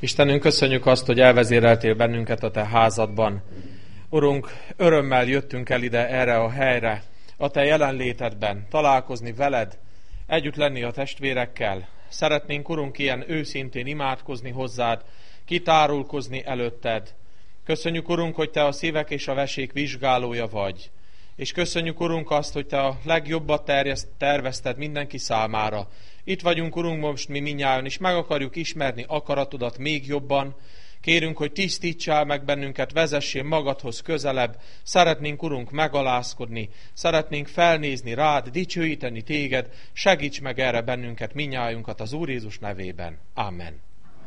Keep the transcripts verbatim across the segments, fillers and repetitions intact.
Istenünk, köszönjük azt, hogy elvezéreltél bennünket a Te házadban. Urunk, örömmel jöttünk el ide, erre a helyre, a Te jelenlétedben, találkozni veled, együtt lenni a testvérekkel. Szeretnénk, Urunk, ilyen őszintén imádkozni hozzád, kitárulkozni előtted. Köszönjük, Urunk, hogy Te a szívek és a vesék vizsgálója vagy. És köszönjük, Urunk, azt, hogy Te a legjobbat tervezted mindenki számára. Itt vagyunk, Urunk, most mi mindnyájan, és meg akarjuk ismerni akaratodat még jobban. Kérünk, hogy tisztítsál meg bennünket, vezessél magadhoz közelebb. Szeretnénk, Urunk, megalázkodni, szeretnénk felnézni rád, dicsőíteni téged. Segíts meg erre bennünket, mindnyájunkat az Úr Jézus nevében. Amen.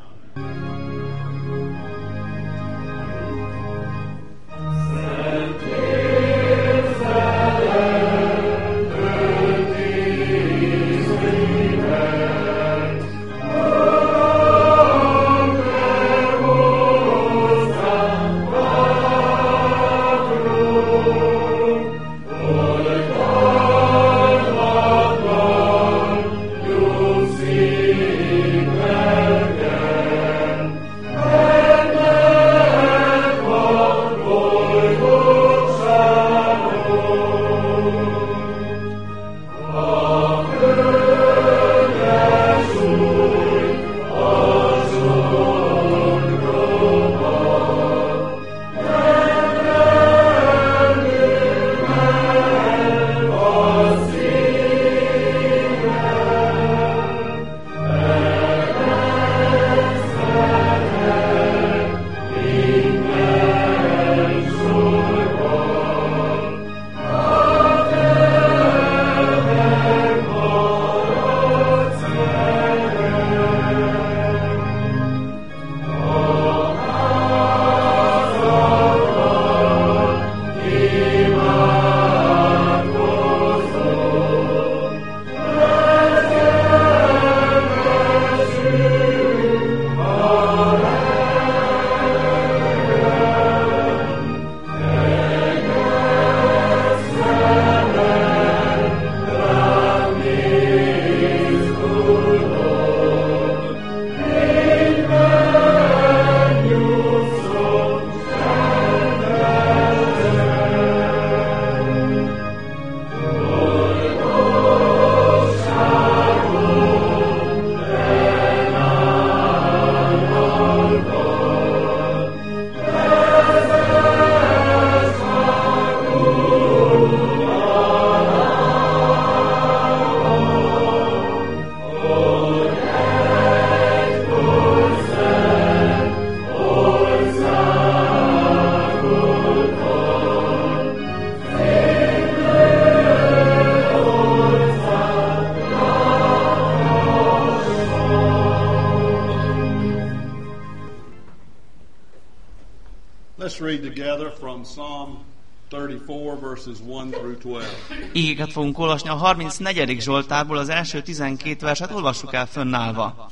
Igéket fogunk olvasni a harmincnegyedik Zsoltárból, az első tizenkét verset olvassuk el fönnállva.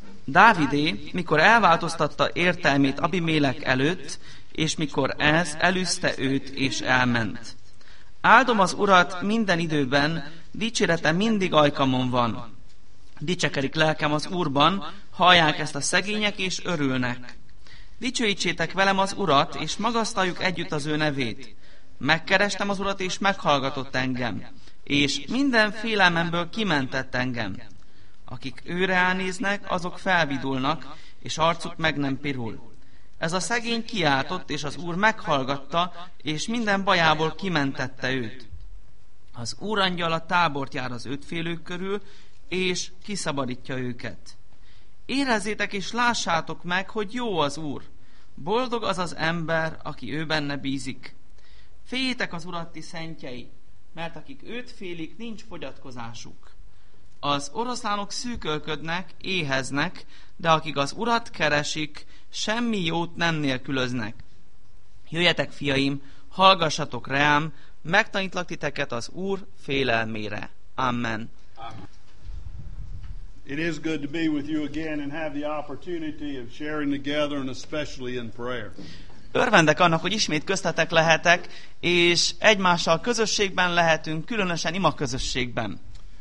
Dávidé, mikor elváltoztatta értelmét Abimélek előtt, és mikor ez elűzte őt és elment. Áldom az Urat minden időben, dicsérete mindig ajkamon van. Dicsekedik lelkem az Úrban, hallják ezt a szegények és örülnek. Dicsőítsétek velem az Urat, és magasztaljuk együtt az ő nevét. Megkerestem az Urat, és meghallgatott engem, és minden félelmemből kimentett engem. Akik őre elnéznek, azok felvidulnak, és arcuk meg nem pirul. Ez a szegény kiáltott, és az Úr meghallgatta, és minden bajából kimentette őt. Az Úr angyala tábort jár az ötfélők körül, és kiszabadítja őket. Érezzétek és lássátok meg, hogy jó az Úr. Boldog az az ember, aki ő benne bízik. Féljétek az Urat, ti szentjei, mert akik őt félik, nincs fogyatkozásuk. Az oroszlánok szűkölködnek, éheznek, de akik az Urat keresik, semmi jót nem nélkülöznek. Jöjjetek, fiaim, hallgassatok rám, megtanítlak titeket az Úr félelmére. Amen. Amen. It is good to be with you again and have the opportunity of sharing together, and especially in prayer. Örvendek annak, hogy ismét köztetek lehetek, és egymással közösségben lehetünk, különösen ima közösségben.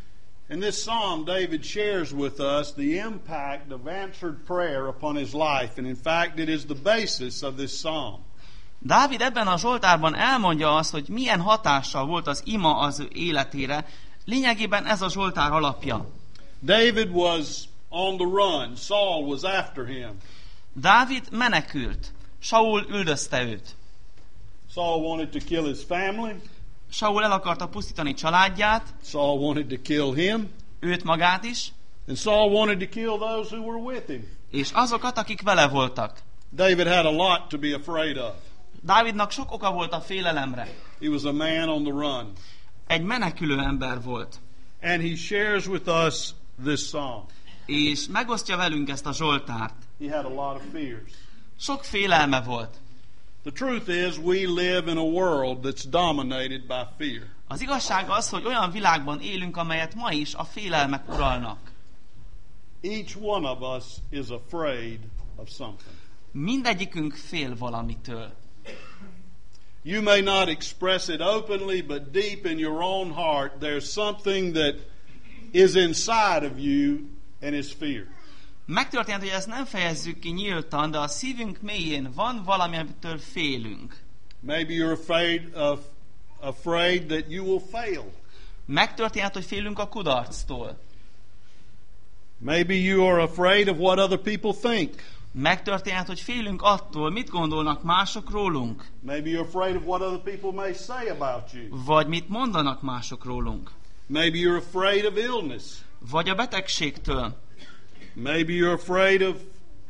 In this psalm, David shares with us the impact of answered prayer upon his life, and in fact it is the basis of this psalm. Dávid ebben a Zsoltárban elmondja azt, hogy milyen hatással volt az ima az ő életére. Lényegében ez a Zsoltár alapja. David was on the run. Saul was after him. Dávid menekült. Saul üldözte őt. Saul wanted to kill his family. Saul el akarta pusztítani családját. Saul wanted to kill him. Őt magát is. And Saul wanted to kill those who were with him. És azokat, akik vele voltak. David had a lot to be afraid of. Dávidnak sok oka volt a félelemre. He was a man on the run. Egy menekülő ember volt. And he shares with us this psalm. És megosztja velünk ezt a Zsoltárt. He had a lot of fears. Sok félelme volt. The truth is we live in a world that's dominated by fear. Az igazság az, hogy olyan világban élünk, amelyet ma is a félelmek uralnak. Each one of us is afraid of something. Mindegyikünk fél valamitől. You may not express it openly, but deep in your own heart there's something that is inside of you and is fear. Megtörtént, hogy ezt nem fejezzük ki nyíltan, de a szívünk mélyén van valami, amitől félünk. Maybe you're afraid of afraid that you will fail. Megtörtént, hogy félünk a kudarctól. Maybe you are afraid of what other people think. Megtörténhet, hogy félünk attól, mit gondolnak mások rólunk. Maybe you're afraid of what other people may say about you. Vagy mit mondanak mások rólunk. Maybe you're afraid of illness. Vagy a betegségtől. Maybe you're afraid of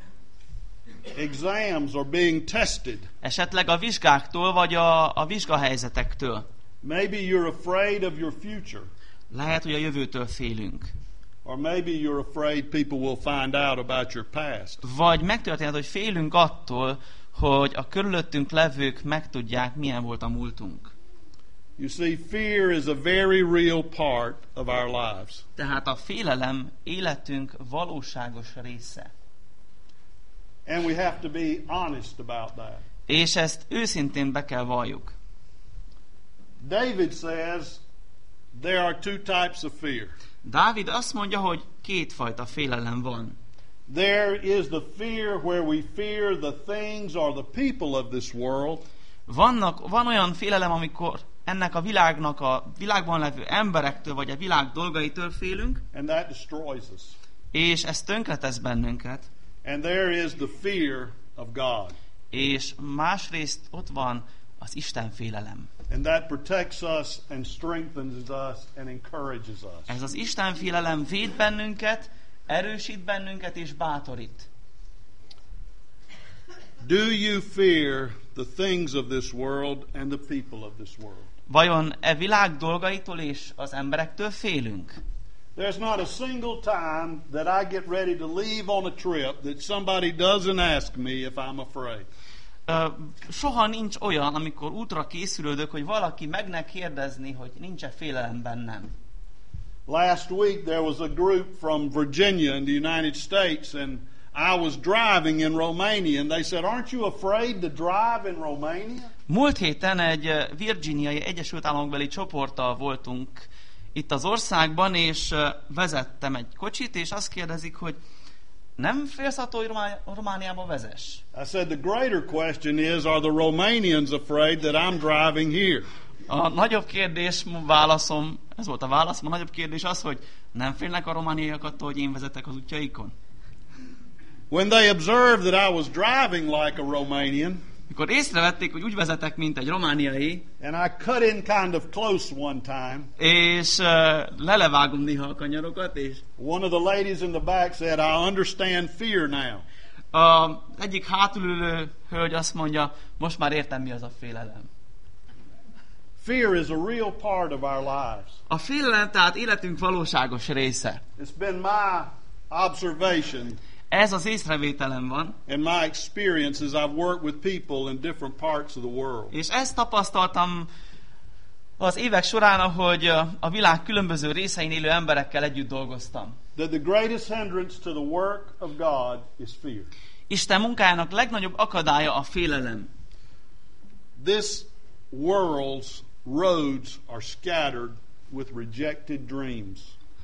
exams or being tested. Esetleg a vizsgáktól, vagy a, a vizsgahelyzetektől. Maybe you're afraid of your future. Lehet, hogy a jövőtől félünk. Or maybe you're afraid people will find out about your past. Vagy megtörténhet, hogy félünk attól, hogy a körülöttünk levők megtudják, milyen volt a múltunk. You see, fear is a very real part of our lives. Tehát a félelem életünk valóságos része. And we have to be honest about that. És ezt őszintén be kell valljuk. David says there are two types of fear. Dávid azt mondja, hogy kétfajta félelem van. There is the fear where we fear the things or the people of this world. Vannak, van olyan félelem, amikor ennek a világnak, a világban levő emberektől, vagy a világ dolgaitől félünk, And that destroys us. és ez tönkretesz bennünket. And there is the fear of God. És másrészt ott van az Isten félelem. And that protects us and strengthens us and encourages us. Ez az Isten félelem véd bennünket, erősít bennünket és bátorít. Do you fear the things of this world and the people of this world? Vajon e világ dolgaitól és az emberektől félünk? There's not a single time that I get ready to leave on a trip that somebody doesn't ask me if I'm afraid. Uh, soha nincs olyan, amikor útra készülődök, hogy valaki meg ne kérdezni, hogy nincs-e félelem bennem. Last week there was a group from Virginia in the United States, and I was driving in Romania, and they said, "Aren't you afraid to drive in Romania?" Múlt héten egy virginiai Egyesült Államokbeli csoporttal voltunk itt az országban, és vezettem egy kocsit, és azt kérdezik, hogy nem félsz attól, hogy Romá- Romániába vezess? I said, the greater question is, are the Romanians afraid that I'm driving here? A nagyobb kérdés, válaszom, ez volt a válaszom, a nagyobb kérdés az, hogy nem félnek a romániaiak attól, hogy én vezetek az útjaikon? When they observed that I was driving like a Romanian, Mikor észrevették, hogy úgy vezetek, mint egy romániai, and I cut in kind of close one time, és uh, lelevágom néha a kanyarokat, és one of the ladies in the back said, I understand fear now. az egyik hátulülő hölgy azt mondja, most már értem, mi az a félelem. Fear is a real part of our lives. A félelem tehát életünk valóságos része. It's been my observation Ez az észrevételem van, and my experience as I've worked with people in different parts of the world. és ezt tapasztaltam az évek során, ahogy a világ különböző részein élő emberekkel együtt dolgoztam. That the greatest hindrance to the work of God is fear. Isten munkájának legnagyobb akadálya a félelem. This world's roads are scattered with rejected dreams.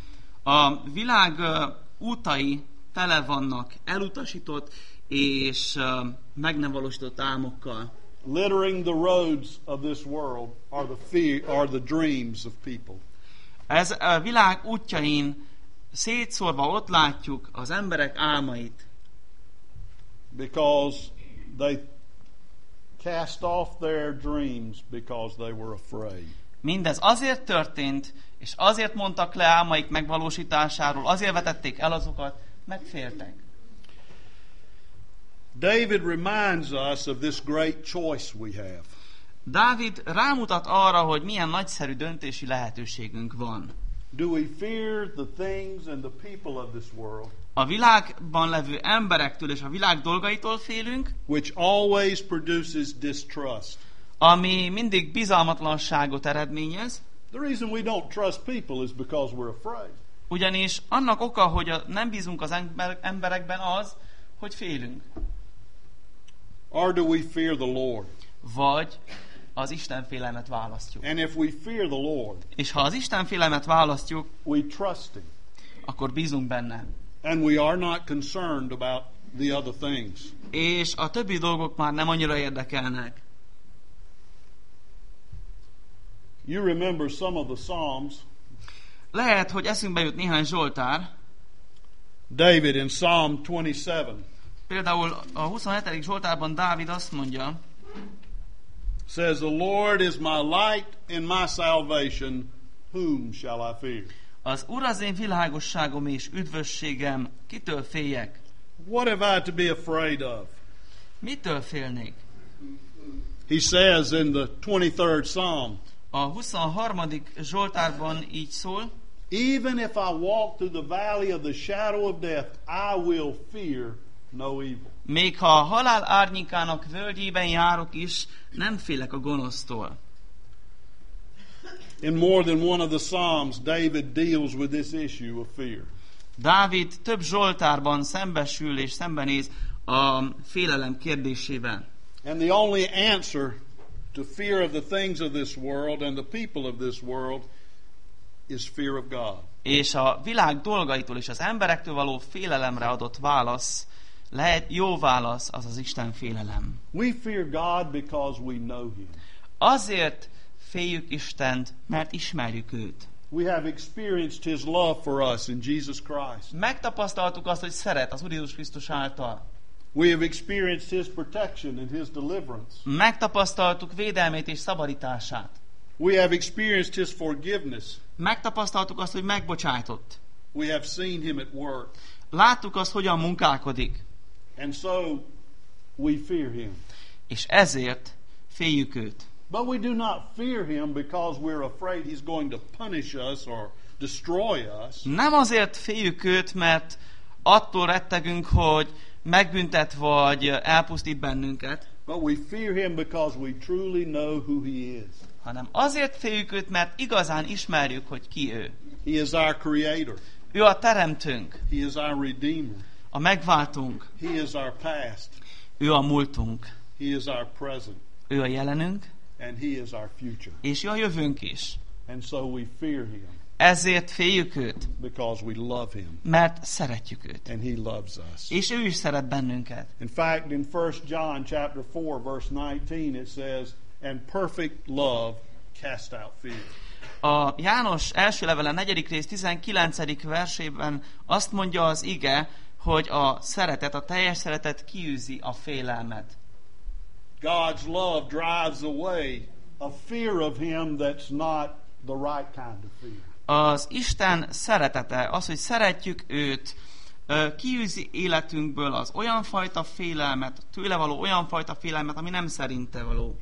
A világ uh, útai tele vannak elutasított és uh, meg nem valósított álmokkal. Littering the roads of this world are the fear, are the dreams of people. Ez a világ útjain szétszórva ott látjuk az emberek álmait. Because they cast off their dreams because they were afraid. Mindez azért történt, és azért mondtak le álmaik megvalósításáról, azért vetették el azokat, mert féltek. David reminds us of this great choice we have. Dávid rámutat arra, hogy milyen nagyszerű döntési lehetőségünk van. Do we fear the things and the people of this world, A világban levő emberektől és a világ dolgaitól félünk, which always produces distrust? ami mindig bizalmatlanságot eredményez, The reason we don't trust people is because we're afraid. ugyanis annak oka, hogy a, nem bízunk az ember, emberekben az, hogy félünk. Or do we fear the Lord? Vagy az Isten félelmet választjuk. And if we fear the Lord, És ha az Isten félelmet választjuk, we trust Him. akkor bízunk benne. And we are not concerned about the other things. És a többi dolgok már nem annyira érdekelnek. You remember some of the Psalms. Lehet, hogy eszünkbe jut néhány Zsoltár. David in Psalm twenty-seven Például a huszonhetedik Zsoltárban Dávid azt mondja, says, "The Lord is my light and my salvation, whom shall I fear?" az Úr az én világosságom és üdvösségem, kitől féljek? What have I to be afraid of? Mitől félnék? He says in the twenty-third Psalm, A huszonharmadik Zsoltárban így szól, "Even if I walk through the valley of the shadow of death, I will fear no evil." még ha a halál árnyékának völgyében járok is, nem félek a gonosztól. In more than one of the Psalms, David deals with this issue of fear. Dávid több Zsoltárban szembesül és szembenéz a félelem kérdésével. And the only answer to fear of the things of this world and the people of this world is fear of God. És a világ dolgaitól és az emberektől való félelemre adott válasz, lehet jó válasz, az az Isten félelem. We fear God because we know Him. Azért féljük Istent, mert ismerjük őt. We have experienced His love for us in Jesus Christ. Megtapasztaltuk azt, hogy szeret az Úr Jézus Krisztus által. We have experienced His protection and His deliverance. Megtapasztaltuk védelmét és szabadítását. We have experienced His forgiveness. Megtapasztaltuk azt, hogy megbocsájtott. We have seen Him at work. Láttuk azt, hogyan munkálkodik. And so we fear Him. És ezért féljük őt. But we do not fear Him because we're afraid He's going to punish us or destroy us. Nem azért féljük őt, mert attól rettegünk, hogy megbüntet vagy elpusztít bennünket, But we fear Him because we truly know who He is. hanem azért féljük őt, mert igazán ismerjük, hogy ki ő. He is our Creator. Ő a teremtőnk, He is our Redeemer. a megváltunk, He is our past. ő a múltunk, He is our present. ő a jelenünk, And He is our future. és ő a jövőnk is. And so we fear Him Ezért féljük őt, because we love Him. mert szeretjük őt. And He loves us. És ő is szeret bennünket. In fact, in First John chapter four, verse nineteen, it says, "And perfect love cast out fear." A János első levele negyedik rész tizenkilencedik versében azt mondja az ige, hogy a szeretet, a teljes szeretet kiűzi a félelmet. God's love drives away a fear of Him that's not the right kind of fear. Az Isten szeretete, az, hogy szeretjük őt, kiűzi életünkből az olyan fajta félelmet, tőle való olyan fajta félelmet, ami nem szerinte való.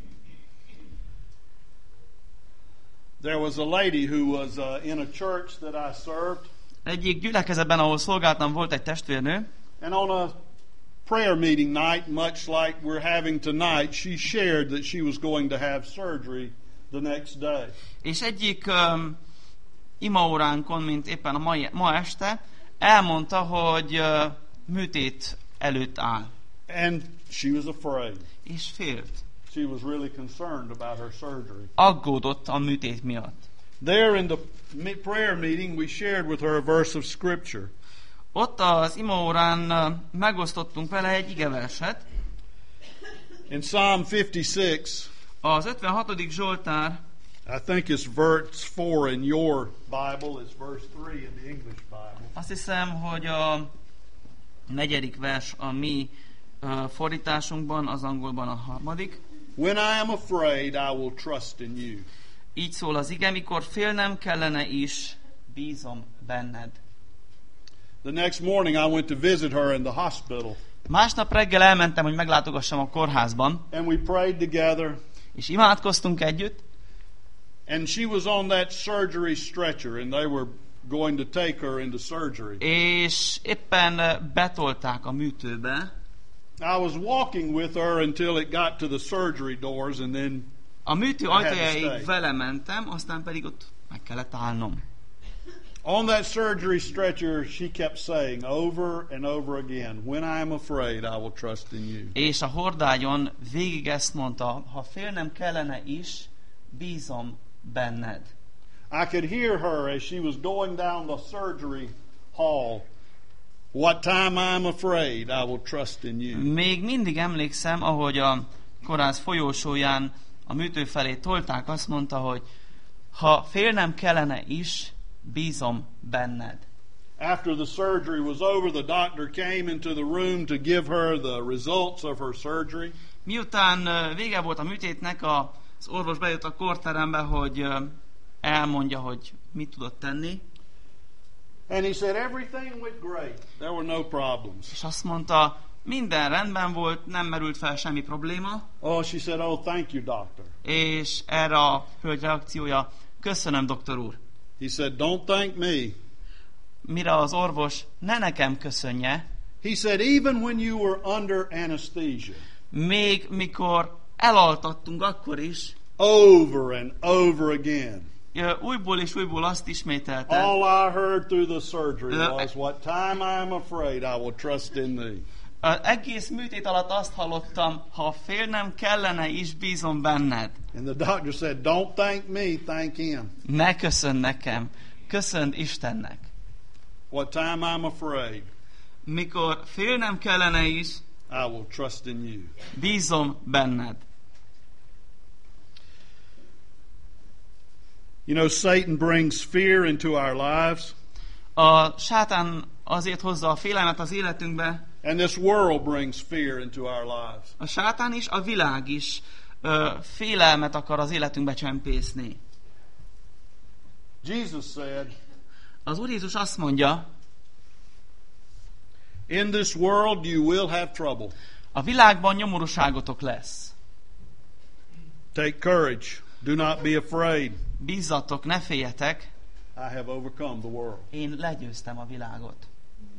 There was a lady who was uh, in a church that I served. Egyik gyülekezetben, ahol szolgáltam, volt egy testvérnő, And on a prayer meeting night, much like we're having tonight, she shared that she was going to have surgery the next day. és egyik um, imaóránkon, mint éppen a mai, ma este, elmondta, hogy uh, műtét előtt áll. And she was afraid. És félt. She was really concerned about her surgery. Aggódott a műtét miatt. There in the prayer meeting we shared with her a verse of Scripture. Ott az imaórán megosztottunk vele egy igeverset. In Psalm fifty-six, az ötvenhatodik Zsoltár, I think it's verse four in your Bible, it's verse three in the English Bible. Azt hiszem, hogy a negyedik vers a mi uh, fordításunkban, az angolban a harmadik. When I am afraid, I will trust in you. Így szól az ige, mikor félnem kellene is, bízom benned. The next morning I went to visit her in the hospital. Másnap reggel elmentem, hogy meglátogassam a kórházban. And we prayed together. És imádkoztunk együtt. And she was on that surgery stretcher and they were going to take her into surgery. És éppen betolták a műtőbe. I was walking with her until it got to the surgery doors and then a műtő ajtajáig vele mentem, aztán pedig ott meg kellett állnom. On that surgery stretcher, she kept saying over and over again, when I am afraid, I will trust in you. És a hordágyon végig ezt mondta, ha félnem kellene is, bízom benned. I could hear her as she was going down the surgery hall. What time I am afraid, I will trust in you. Még mindig emlékszem, ahogy a kórház folyósóján a műtő felé tolták, azt mondta, hogy ha félnem kellene is, bízom benned. After the surgery was over, the doctor came into the room to give her the results of her surgery. Miután vége volt a műtétnek, az orvos bejött a kórterembe, hogy elmondja, hogy mit tudott tenni. And he said everything went great. There were no problems. És azt mondta, minden rendben volt, nem merült fel semmi probléma. Oh, she said, oh, thank you, doctor. És erre a hölgy reakciója, köszönöm, doktor úr. He said, don't thank me. Mire az orvos, ne nekem köszönje. He said, even when you were under anesthesia. Még mikor elaltattunk, akkor is. Over and over again. Újból és újból azt ismételte. All I heard through the surgery was, what time I am afraid, I will trust in thee. Az egész műtét alatt azt hallottam, ha félnem kellene is, bízom benned. And the doctor said, don't thank me, thank him. Ne köszönj nekem, köszönd Istennek. What time I'm afraid, mikor félnem kellene is, I will trust in you. Bízom benned. You know, Satan brings fear into our lives. A sátán azért hozza a félelmet az életünkbe. And this world brings fear into our lives. A sátán is, a világ is ö, félelmet akar az életünkbe csempészni. Jesus said, az Úr Jézus azt mondja, in this world you will have trouble. A világban nyomorúságotok lesz. Take courage. Do not be afraid. Bízzatok, ne féljetek. I have overcome the world. Én legyőztem a világot.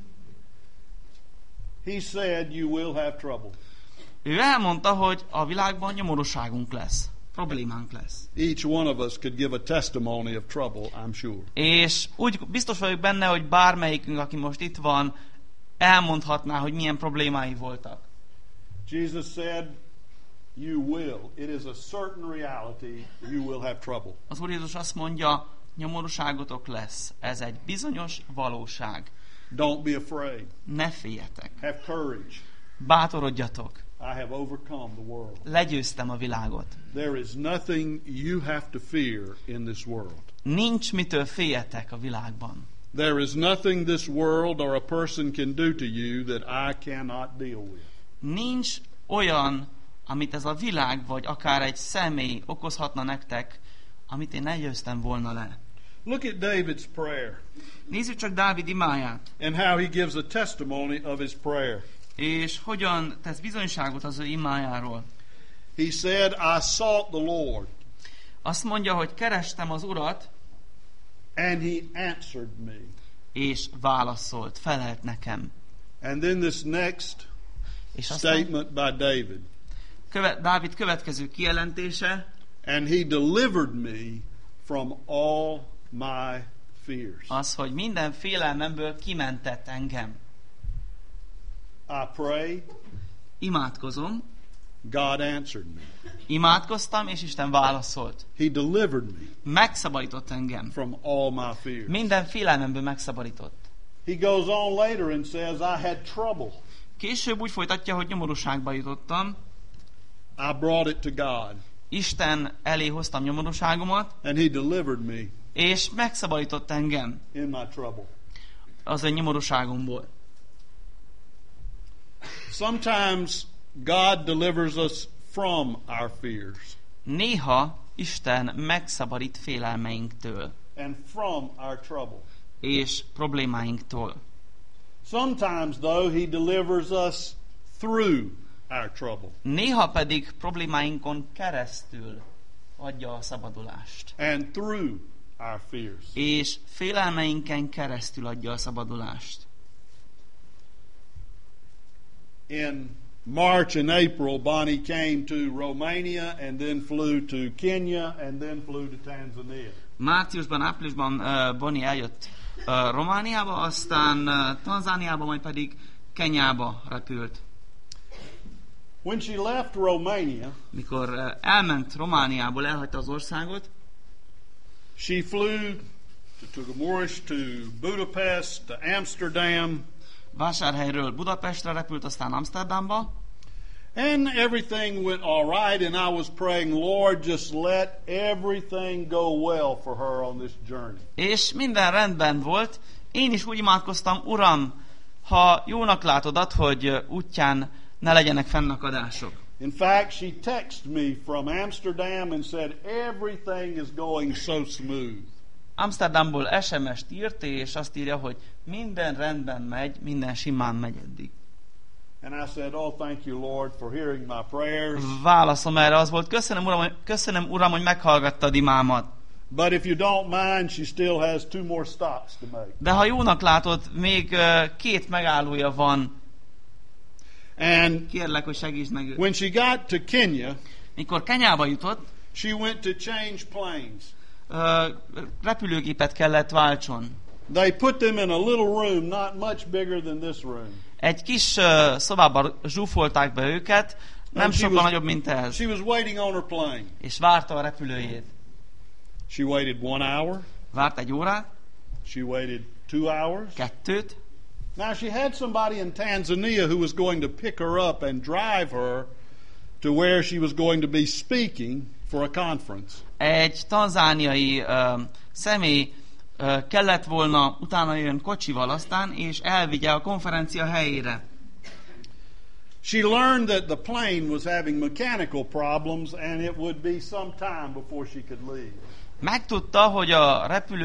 He said you will have trouble. Ő elmondta, hogy a világban nyomorúságunk lesz. Problémánk lesz. Each one of us could give a testimony of trouble, I'm sure. És úgy biztos vagyok benne, hogy bármelyikünk, aki most itt van, elmondhatná, hogy milyen problémái voltak. Jesus said, you will. It is a certain reality. You will have trouble. Az Úr Jézus azt mondja, nyomorúságotok lesz. Ez egy bizonyos valóság. Don't be afraid. Ne féljetek. Have courage. Bátorodjatok. I have overcome the world. Legyőztem a világot. There is nothing you have to fear in this world. Nincs mitől féljetek a világban. There is nothing this world or a person can do to you that I cannot deal with. Nincs olyan, amit ez a világ, vagy akár egy személy okozhatna nektek, amit én ne győztem volna le. Look at David's prayer. Nézzük csak Dávid imáját. And how he gives a testimony of his prayer. És hogyan tesz bizonyságot az ő imájáról. He said, I sought the Lord. Azt mondja, hogy kerestem az Urat, and he answered me. És válaszolt, felelt nekem. And then this next és statement by David. Követ, Dávid következő kijelentése. And he delivered me from all my fears. Az, hogy minden félelmemből kimentett engem. I pray. Imádkozom. God answered me. Imádkoztam, és Isten válaszolt. He delivered me Megszabadított engem. from all my fears. Minden félelmemből megszabadított. He goes on later and says, I had trouble. Később úgy folytatja, hogy nyomorúságba jutottam. I brought it to God. Isten elé hoztam nyomorúságomat, And He delivered me és megszabadított engem in my trouble. az a nyomorúságomból. Sometimes God delivers us from our fears Néha Isten megszabadít félelmeinktől and from our trouble. és problémáinktól. Sometimes, though, He delivers us through our trouble Néha pedig problémáinkon keresztül adja a szabadulást. and through our fears. És félelmeinken keresztül adja a szabadulást. In March and April, Bonnie came to Romania and then flew to Kenya and then flew to Tanzania. Márciusban, áprilisban uh, Bonnie eljött uh, Romániába, aztán uh, Tanzániába, majd pedig Kenyába repült. When she left Romania, Mikor uh, elment Romániából, elhagyta az országot, she flew to Tugumuris, to Budapest, to Amsterdam, Vásárhelyről Budapestre repült, aztán Amsterdamba, and everything went all right, and I was praying, Lord, just let everything go well for her on this journey. és minden rendben volt. Én is úgy imádkoztam, Uram, ha jónak látod, add, hogy uh, útján ne legyenek fennakadások. In fact, she texted me from Amsterdam and said, everything is going so smooth. Amsterdamból es em est írt, és azt írja, hogy minden rendben megy, minden simán megy eddig. And I said, oh, thank you, Lord, for hearing my prayers. Válaszom erre az volt, köszönöm uram, hogy, köszönöm, uram, hogy meghallgattad imámat. But if you don't mind, she still has two more stops to make. De ha jónak látod, még uh, két megállója van. And Kérlek, hogy segítsd meg őt. when she got to Kenya, Mikor Kenyába jutott, she went to change planes. uh, repülőgépet kellett váltson. They put them in a little room, not much bigger than this room. Egy kis uh, szobába zsúfolták be őket, nem And she sokkal was- nagyobb, mint ez. She was waiting on her plane. És várta a repülőjét. She waited one hour. Várt egy órát, She waited two hours. kettőt. Now, she had somebody in Tanzania who was going to pick her up and drive her to where she was going to be speaking for a conference. Egy tanzániai uh, személy uh, kellett volna utána jön kocsival aztán, és elvigye a konferencia helyére. She learned that the plane was having mechanical problems and it would be some time before she could leave. Megtudta, hogy a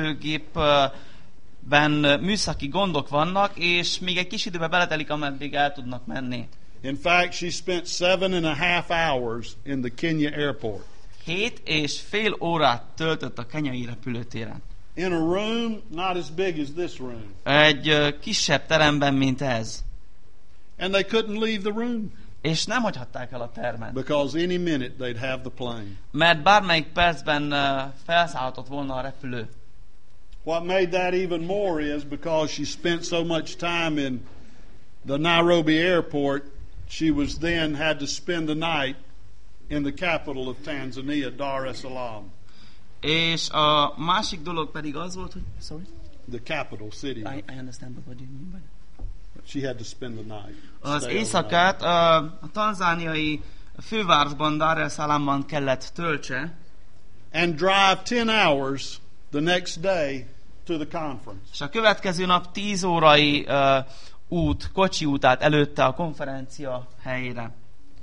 repülőgépben műszaki gondok vannak, és még egy kis időbe beletelik, ameddig el tudnak menni. In fact, she spent seven and a half hours in the Kenya airport Hét és fél órát töltött a kenyai repülőtéren. in a room not as big as this room. Egy uh, kisebb teremben, mint ez. And they couldn't leave the room És nem hagyhatták el a termet. because any minute they'd have the plane. Mert bármelyik percben uh, felszállhatott volna a repülő. What made that even more is because she spent so much time in the Nairobi airport, she was then had to spend the night in the capital of Tanzania, Dar es Salaam, És a másik dolog pedig az volt, hogy... Sorry? the capital city. I, I understand, but what do you mean by that? She had to spend the night. Az stay éjszakát a, a tanzániai fővárosban, Dar es Salaamban kellett töltse, and drive ten hours the next day to the conference. és a következő nap tíz órai uh, út, kocsi útát előtte a konferencia helyére.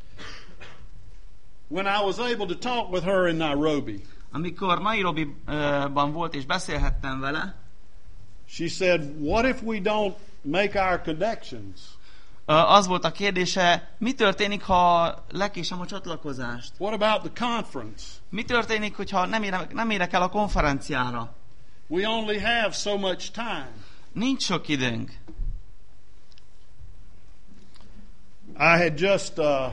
When I was able to talk with her in Nairobi, Amikor Nairobiban volt és beszélhettem vele, she said, what if we don't make our connections? uh, az volt a kérdése, mi történik, ha lekésem a csatlakozást? What about the conference? Mi történik, hogyha nem érek, nem érek el a konferenciára? We only have so much time. Nincs sok időnk. I had just uh,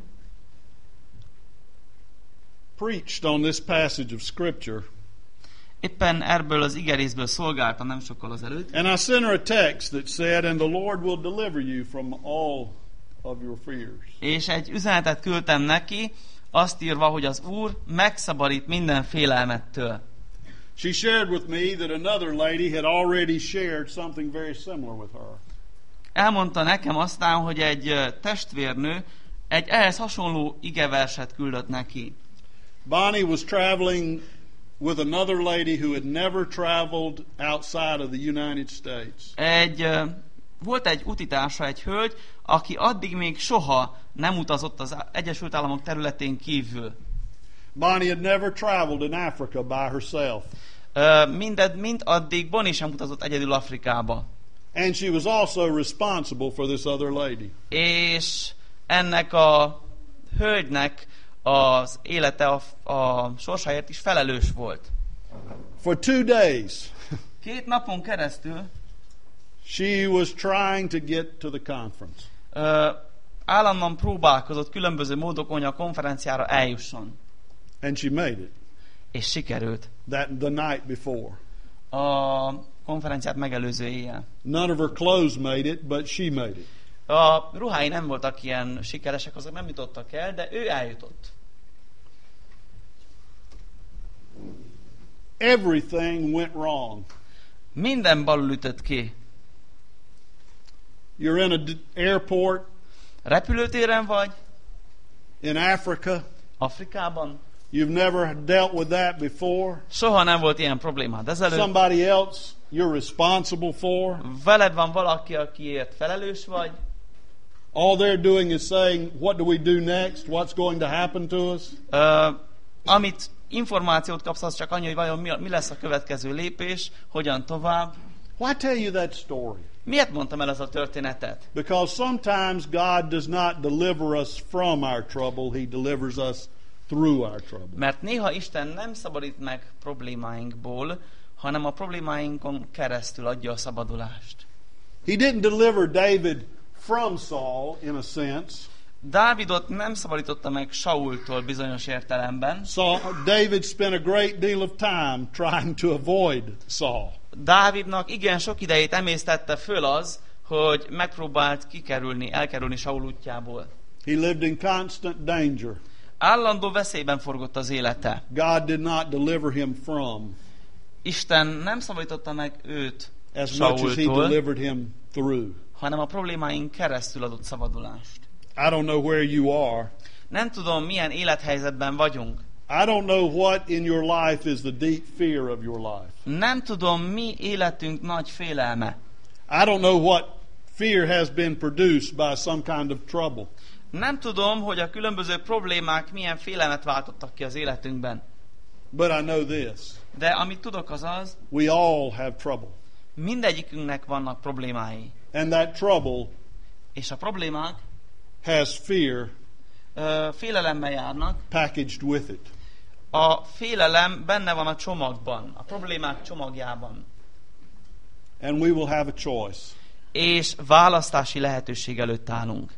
preached on this passage of Scripture, Éppen erből az igerészből szolgáltam nem sokkal az előtt, and I sent her a text that said, and the Lord will deliver you from all of your fears. És egy üzenetet küldtem neki, azt írva, hogy az Úr megszabadít minden félelmettől. She shared with me that another lady had already shared something very similar with her. Elmondta nekem aztán, hogy egy testvérnő egy ehhez hasonló igeverset küldött neki. Bonnie was traveling with another lady who had never traveled outside of the United States. Egy, volt egy utitársa, egy hölgy, aki addig még soha nem utazott az Egyesült Államok területén kívül. Bonnie had never traveled in Africa by herself. Minded, mind addig Bonnie sem utazott egyedül Afrikába. And she was also responsible for this other lady. És ennek a hölgynek az élete a, a sorsáért is felelős volt. For two days, Két napon keresztül she was trying to get to the conference. ö, állandóan próbálkozott különböző módokon, hogy a konferenciára eljusson. And she made it És sikerült. that the night before. A konferenciát megelőző éjjel. None of her clothes made it, but she made it. A ruhái nem voltak ilyen sikeresek, azok nem jutottak el, de ő eljutott. Everything went wrong. Minden balul ütött ki. You're in an d- airport Repülőtéren vagy, in Africa. Afrikában. You've never dealt with that before. Soha nem volt ilyen problémád ezelőtt. Somebody else you're responsible for. Veled van valaki, akiért felelős vagy. All they're doing is saying, what do we do next? What's going to happen to us? Uh, amit információt kapsz, az csak annyi, hogy vajon mi, mi lesz a következő lépés, hogyan tovább. Why tell you that story? Miért mondtam el ezt a történetet? Because sometimes God does not deliver us from our trouble. He delivers us through our trouble. Mert néha Isten nem szabadít meg problémáinkból, hanem a problémáinkon keresztül adja a szabadulást. He didn't deliver David from Saul, in a sense. Dávidot nem szabadította meg Saultól bizonyos értelemben. Saul, David spent a great deal of time trying to avoid Saul. Dávidnak igen sok idejét emésztette föl az, hogy megpróbált kikerülni, elkerülni Saul útjából. He lived in constant danger. Állandó veszélyben forgott az élete. God did not deliver him from Isten nem szabadította meg őt as much as he Saultól, delivered him through. hanem a problémáink keresztül adott szabadulást. I don't know where you are. Nem tudom, milyen élethelyzetben vagyunk. I don't know what in your life is the deep fear of your life. Nem tudom, mi életünk nagy félelme. I don't know what fear has been produced by some kind of trouble. Nem tudom, hogy a különböző problémák milyen félelmet váltottak ki az életünkben. But I know this. De amit tudok az az, We all have trouble. mindegyikünknek vannak problémái. And that trouble És a problémák has fear ö, félelemmel járnak. packaged with it. A félelem benne van a csomagban, a problémák csomagjában. And we will have a choice. És választási lehetőség előtt állunk.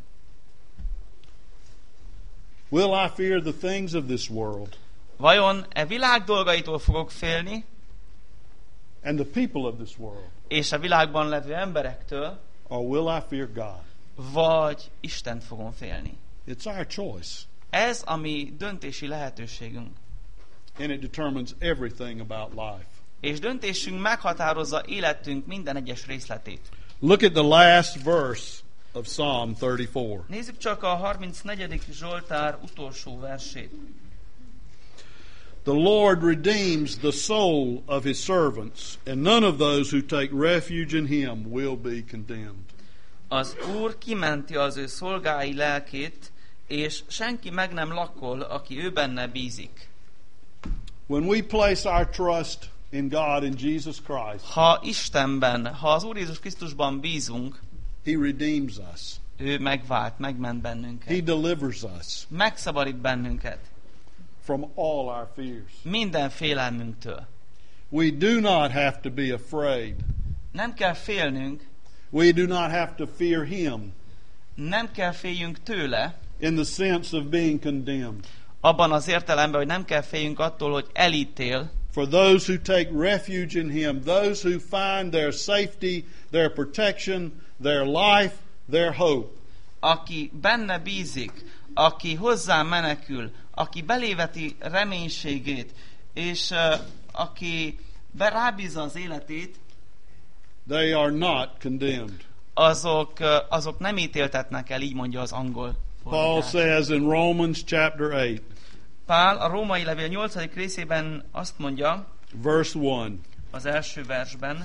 Will I fear the things of this world Vajon e világ dolgaitól fogok félni, and the people of this world, és a világban levő emberektől, or will I fear God? vagy Istent fogom félni? It's our choice. Ez a mi döntési lehetőségünk. And it determines everything about life. És döntésünk meghatározza életünk minden egyes részletét. Look at the last verse of Psalm thirty-four. Nézzük csak a harmincnegyedik Zsoltár utolsó versét. The Lord redeems the soul of his servants, and none of those who take refuge in him will be condemned. Az Úr kimenti az ő szolgái lelkét, és senki meg nem lakol, aki ő benne bízik. When we place our trust in God and Jesus Christ, Ha Istenben, ha az Úr Jézus Krisztusban bízunk, he redeems us. ő megvált, megment He bennünket. delivers us Megszabadít bennünket from all our fears. minden félelmünktől. We do not have to be afraid. Nem kell félnünk, We do not have to fear him nem kell féljünk tőle, in the sense of being condemned. abban az értelemben, hogy nem kell féljünk attól, hogy elítél, For those who take refuge in him, those who find their safety, their protection, their life, their hope aki benne bízik, aki hozzá menekül, aki beléveti reménységét, és uh, aki rábízza az életét, they are not condemned. Azok, uh, azok nem ítéltetnek el, így mondja az angol Paul fordítás. says in Romans chapter eight, Pál a római levél nyolcadik részében azt mondja, verse one, az első versben,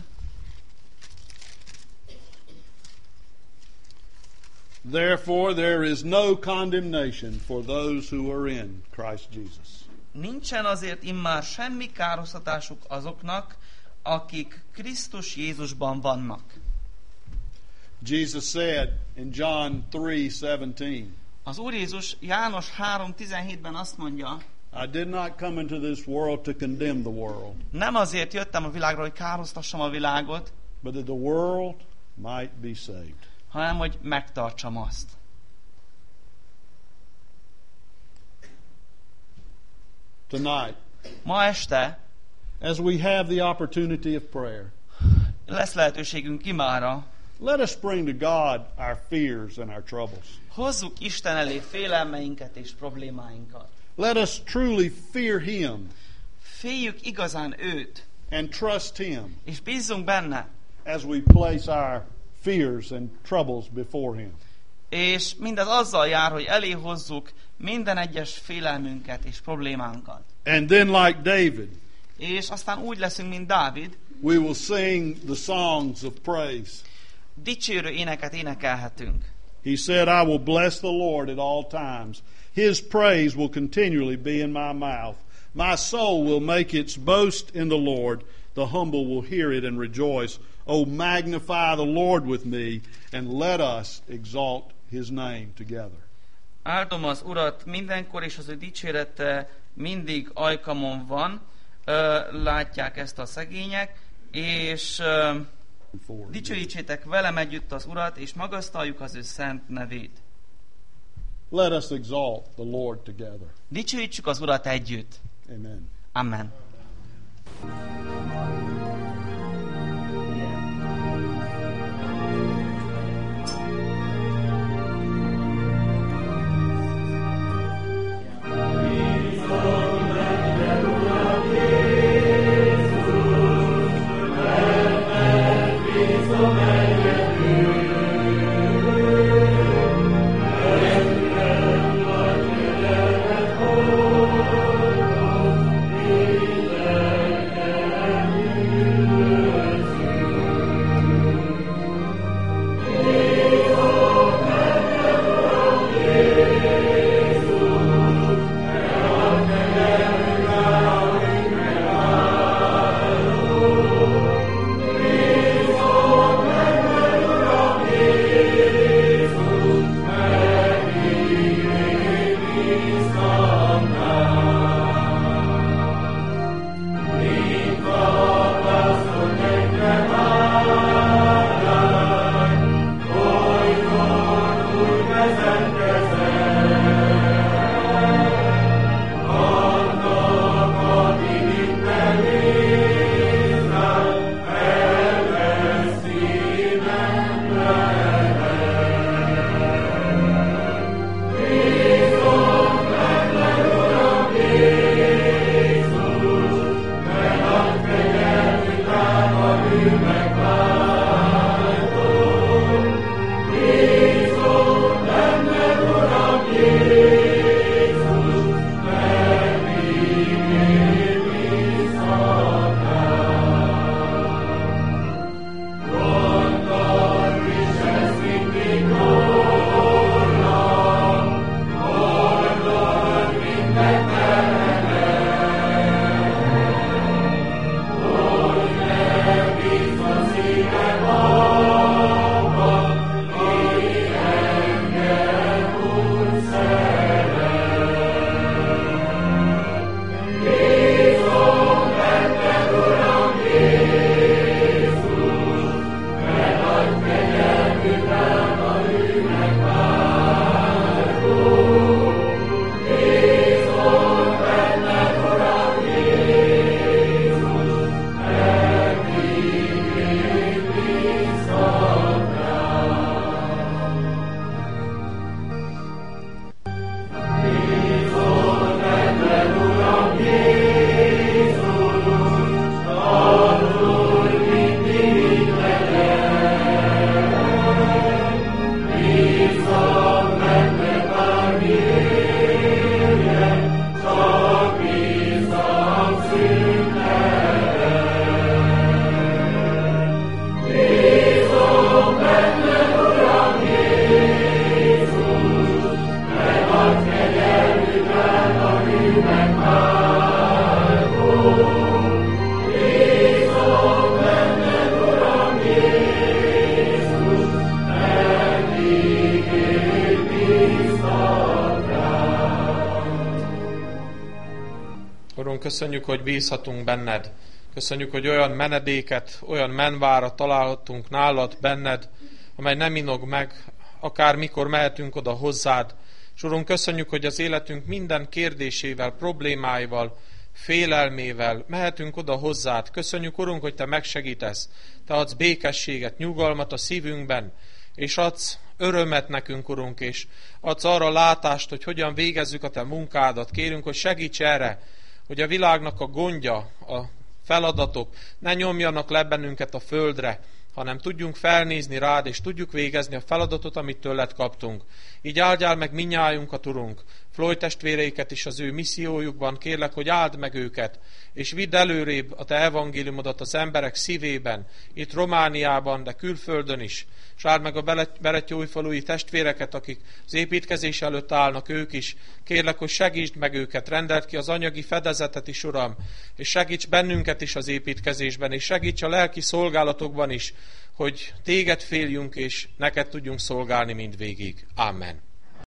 therefore there is no condemnation for those who are in Christ Jesus. nincsen azért immár semmi károsztatásuk azoknak, akik Krisztus Jézusban vannak. Jesus said in John three seventeen, Az Úr Jézus János három tizenhétben azt mondja, I did not come into this world to condemn the world, nem azért jöttem a világra, hogy károsztassam a világot, but that the world might be saved. hanem hogy megtartsam azt. Tonight, Ma este as we have the opportunity of prayer, lesz lehetőségünk imára, let us bring to God our fears and our troubles. hozzuk Isten elé félelmeinket és problémáinkat. Let us truly fear Him Féljük igazán őt, and trust Him és bízzunk benne, as we place our fears and troubles before Him. és mindez azzal jár, hogy elé hozzuk minden egyes félelmünket és problémánkat. And then, like David, És aztán úgy leszünk, mint Dávid, we will sing the songs of praise. dicsőrő éneket énekelhetünk. He said, I will bless the Lord at all times. His praise will continually be in my mouth. My soul will make its boast in the Lord. The humble will hear it and rejoice. Oh, magnify the Lord with me, and let us exalt His name together. Áldom az Urat mindenkor, és az ő dicsérete mindig ajkamon van. Ö, látják ezt a szegények, és ö, dicsőítsétek velem együtt az Urat, és magasztaljuk az ő szent nevét. Let us exalt the Lord together. Dicsőítsük az Urat együtt. Amen. Amen. Urunk, köszönjük, hogy bízhatunk benned. Köszönjük, hogy olyan menedéket, olyan menvárat találhattunk nálad, benned, amely nem inog meg, akár mikor mehetünk oda hozzád. És Urunk, köszönjük, hogy az életünk minden kérdésével, problémáival, félelmével mehetünk oda hozzád. Köszönjük, Urunk, hogy Te megsegítesz. Te adsz békességet, nyugalmat a szívünkben, és adsz örömet nekünk, Urunk, és adsz arra látást, hogy hogyan végezzük a Te munkádat. Kérünk, hogy segíts erre, hogy a világnak a gondja, a feladatok ne nyomjanak le bennünket a földre, hanem tudjunk felnézni rád, és tudjuk végezni a feladatot, amit tőled kaptunk. Így áldjál meg minnyájunkat, Urunk, Floyd testvéreiket is az ő missziójukban, kérlek, hogy áld meg őket, és vidd előrébb a Te evangéliumodat az emberek szívében, itt Romániában, de külföldön is, és áld meg a berettyóújfalui testvéreket, akik az építkezés előtt állnak, ők is. Kérlek, hogy segítsd meg őket, rendeld ki az anyagi fedezetet is, Uram, és segíts bennünket is az építkezésben, és segíts a lelki szolgálatokban is, hogy Téged féljünk, és neked tudjunk szolgálni mindvégig. Amen.